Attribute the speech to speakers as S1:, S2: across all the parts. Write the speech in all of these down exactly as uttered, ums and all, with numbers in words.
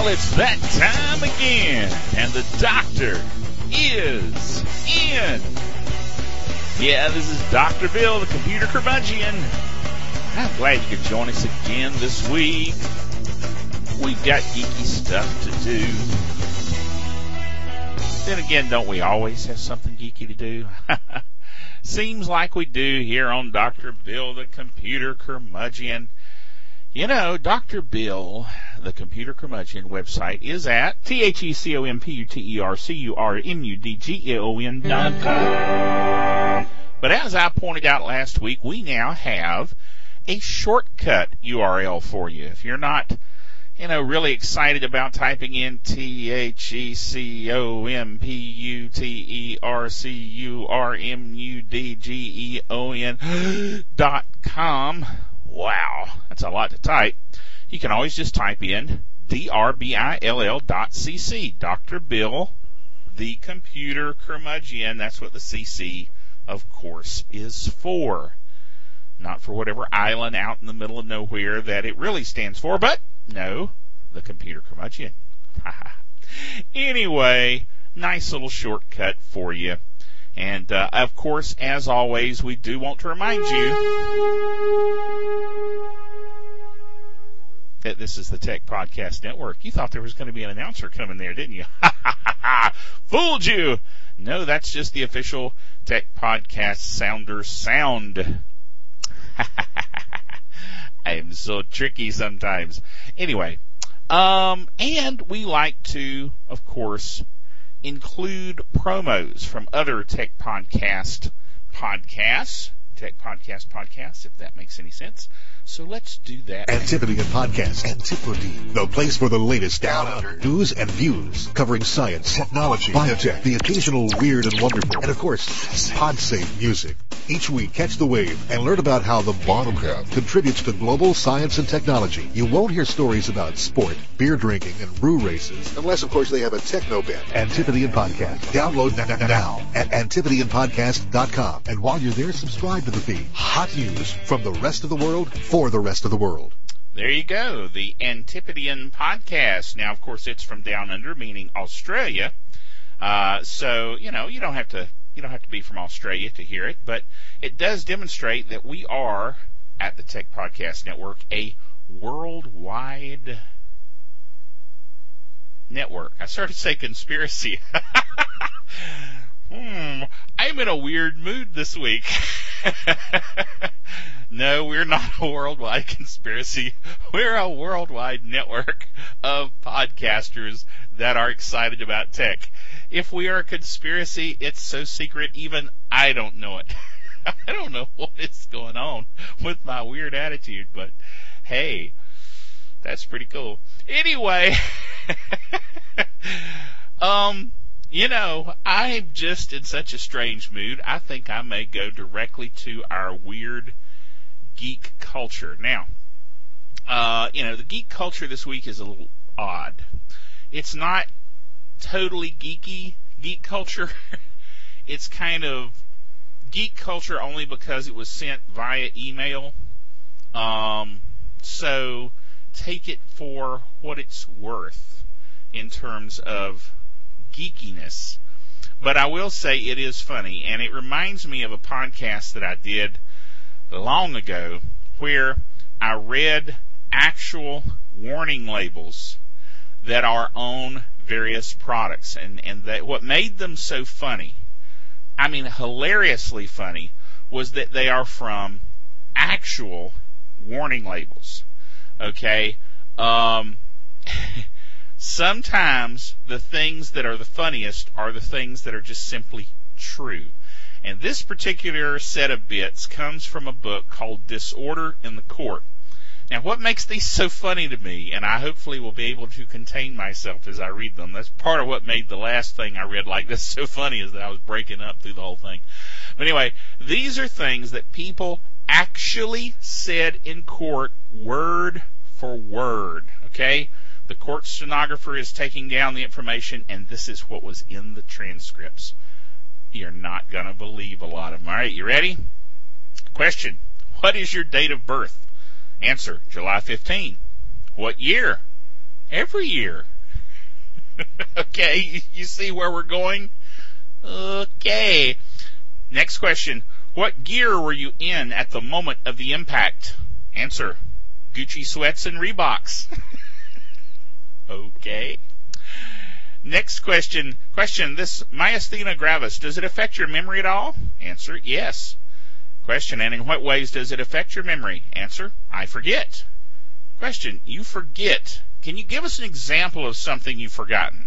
S1: Well, it's that time again, and the doctor is in. Yeah, this is Doctor Bill, the computer curmudgeon. I'm glad you could join us again this week. We've got geeky stuff to do. Then again, don't we always have something geeky to do? Seems like we do here on Doctor Bill, the computer curmudgeon. You know, Doctor Bill, the computer curmudgeon website is at T H E C O M P U T E R C U R M U D G E O N dot com. But as I pointed out last week, we now have a shortcut U R L for you. If you're not, you know, really excited about typing in T H E C O M P U T E R C U R M U D G E O N dot com, wow, that's a lot to type. You can always just type in D R B I L L dot C C, Doctor Bill, the computer curmudgeon. That's what the C C, of course, is for. Not for whatever island out in the middle of nowhere that it really stands for, but no, the computer curmudgeon. Anyway, nice little shortcut for you. And, uh, of course, as always, we do want to remind you that this is the Tech Podcast Network. You thought there was going to be an announcer coming there, didn't you? Fooled you! No, that's just the official Tech Podcast Sounder sound. I'm so tricky sometimes. Anyway, um, and we like to, of course, include promos from other Tech Podcast podcasts, Tech Podcast podcasts, if that makes any sense. So let's do that.
S2: Antipodean Podcast. Antipodean. The place for the latest down under news and views covering science, technology, biotech, the occasional weird and wonderful, and of course, pod-safe music. Each week, catch the wave and learn about how the bottom half contributes to global science and technology. You won't hear stories about sport, beer drinking, and brew races, unless, of course, they have a techno bent. Antipodean Podcast. Download now at antipodean podcast dot com. And while you're there, subscribe to the feed. Hot news from the rest of the world for the rest of the world.
S1: There you go, the Antipodean Podcast. Now, of course, it's from down under, meaning Australia. Uh, so, you know, you don't have to you don't have to be from Australia to hear it, but it does demonstrate that we are, at the Tech Podcast Network, a worldwide network. I started to say conspiracy. hmm, I'm in a weird mood this week. No, we're not a worldwide conspiracy. We're a worldwide network of podcasters that are excited about tech. If we are a conspiracy, it's so secret, even I don't know it. I don't know what is going on with my weird attitude, but hey, that's pretty cool. Anyway, um, you know, I'm just in such a strange mood. I think I may go directly to our weird geek culture. Now, uh, you know, the geek culture this week is a little odd. It's not totally geeky geek culture. It's kind of geek culture only because it was sent via email. Um, so take it for what it's worth in terms of geekiness. But I will say it is funny, and it reminds me of a podcast that I did long ago where I read actual warning labels that are on various products, and, and that what made them so funny, I mean hilariously funny, was that they are from actual warning labels. Okay? Um, sometimes the things that are the funniest are the things that are just simply true. And this particular set of bits comes from a book called Disorder in the Court. Now, what makes these so funny to me, and I hopefully will be able to contain myself as I read them, that's part of what made the last thing I read like this so funny, is that I was breaking up through the whole thing. But anyway, these are things that people actually said in court word for word, okay? The court stenographer is taking down the information, and this is what was in the transcripts. You're not going to believe a lot of them. All right, you ready? Question: what is your date of birth? Answer: July fifteenth. What year? Every year. Okay, you, you see where we're going? Okay. Next question. What gear were you in at the moment of the impact? Answer. Gucci sweats and Reeboks. Okay. Next question. Question. This myasthenia gravis, does it affect your memory at all? Answer. Yes. Question. And in what ways does it affect your memory? Answer. I forget. Question. You forget. Can you give us an example of something you've forgotten?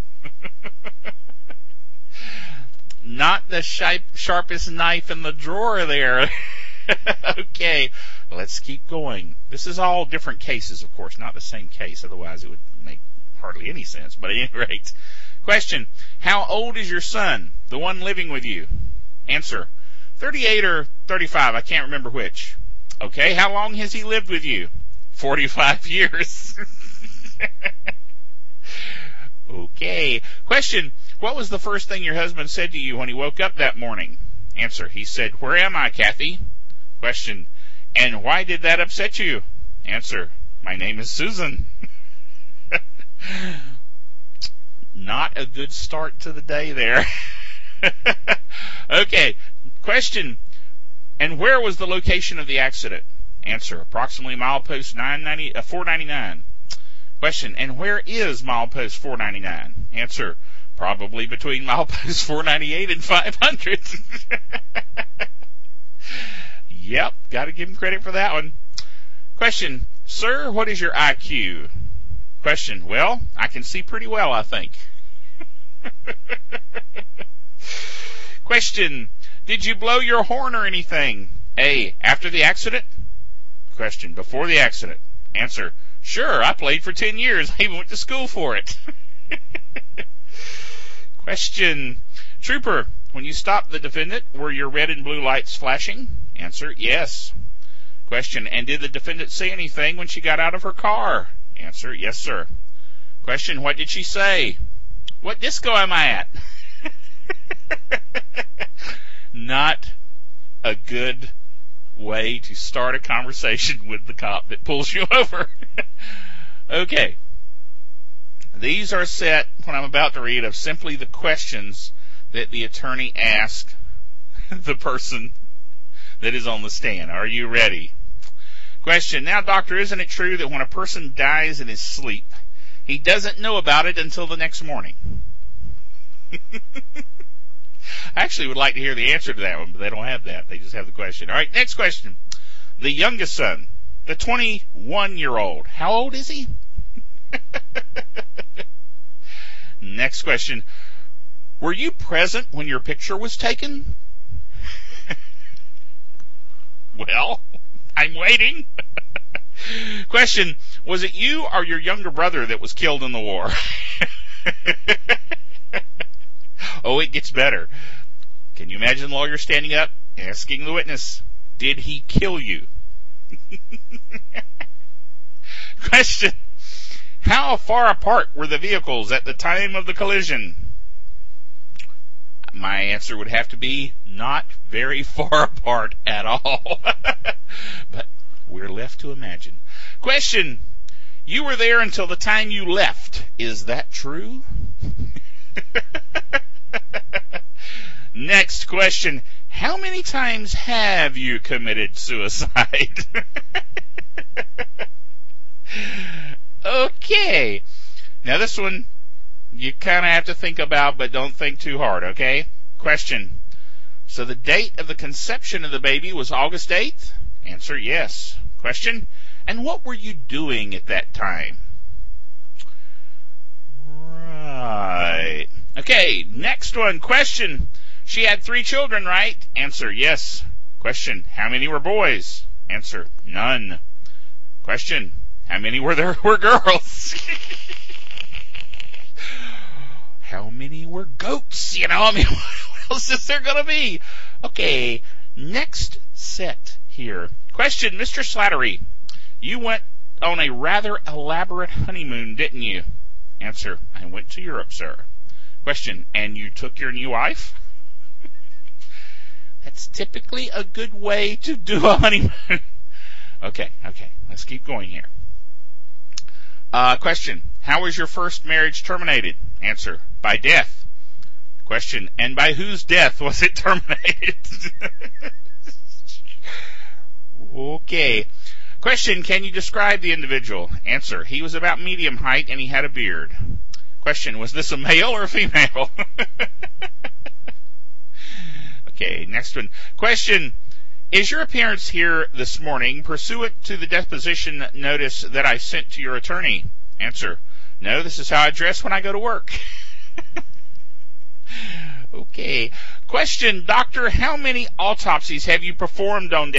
S1: Not the sharp, sharpest knife in the drawer there. Okay, let's keep going. This is all different cases, of course, not the same case. Otherwise, it would make hardly any sense. But at any rate, question, how old is your son, the one living with you? Answer, thirty-eight or thirty-five, I can't remember which. Okay, how long has he lived with you? forty-five years. Okay. Question, what was the first thing your husband said to you when he woke up that morning? Answer, he said, where am I, Kathy? Question, and why did that upset you? Answer, my name is Susan. Not a good start to the day there. Okay. Question, and where was the location of the accident? Answer, approximately milepost four ninety-nine. Question, and where is milepost four ninety-nine? Answer, probably between milepost four ninety-eight and five hundred. Yep, got to give him credit for that one. Question, sir, what is your I Q? Question, well, I can see pretty well, I think. Question, did you blow your horn or anything? A, after the accident? Question, before the accident? Answer, sure, I played for ten years. I even went to school for it. Question, trooper, when you stopped the defendant, were your red and blue lights flashing? Answer, yes. Question, and did the defendant say anything when she got out of her car? Answer, yes, sir. Question, what did she say? What disco am I at? Not a good way to start a conversation with the cop that pulls you over. Okay. These are set, when I'm about to read, of simply the questions that the attorney asks the person that is on the stand. Are you ready? Question. Now, doctor, isn't it true that when a person dies in his sleep, he doesn't know about it until the next morning? I actually would like to hear the answer to that one, but they don't have that. They just have the question. All right, next question. The youngest son, the twenty-one-year-old, how old is he? Next question. Were you present when your picture was taken? Well, I'm waiting. Question. Was it you or your younger brother that was killed in the war? Oh, it gets better. Can you imagine the lawyer standing up, asking the witness, did he kill you? Question. How far apart were the vehicles at the time of the collision? My answer would have to be not very far apart at all. But we're left to imagine. Question. You were there until the time you left. Is that true? Next question. How many times have you committed suicide? Okay. Now this one you kind of have to think about, but don't think too hard, okay? Question. So the date of the conception of the baby was August eighth? Answer, yes. Question. And what were you doing at that time? Right. Okay, next one. Question. She had three children, right? Answer, yes. Question. How many were boys? Answer, none. Question. How many were there were girls? How many were goats? You know, I mean, what else is there going to be? Okay, next set here. Question, Mister Slattery, you went on a rather elaborate honeymoon, didn't you? Answer, I went to Europe, sir. Question, and you took your new wife? That's typically a good way to do a honeymoon. Okay, okay, let's keep going here. Uh, question, how was your first marriage terminated? Answer, by death. Question, and by whose death was it terminated? Okay. Question, can you describe the individual? Answer, he was about medium height and he had a beard. Question, was this a male or a female? Okay, next one. Question, is your appearance here this morning pursuant to the deposition notice that I sent to your attorney? Answer, no, this is how I dress when I go to work. Okay. Question, doctor, how many autopsies have you performed on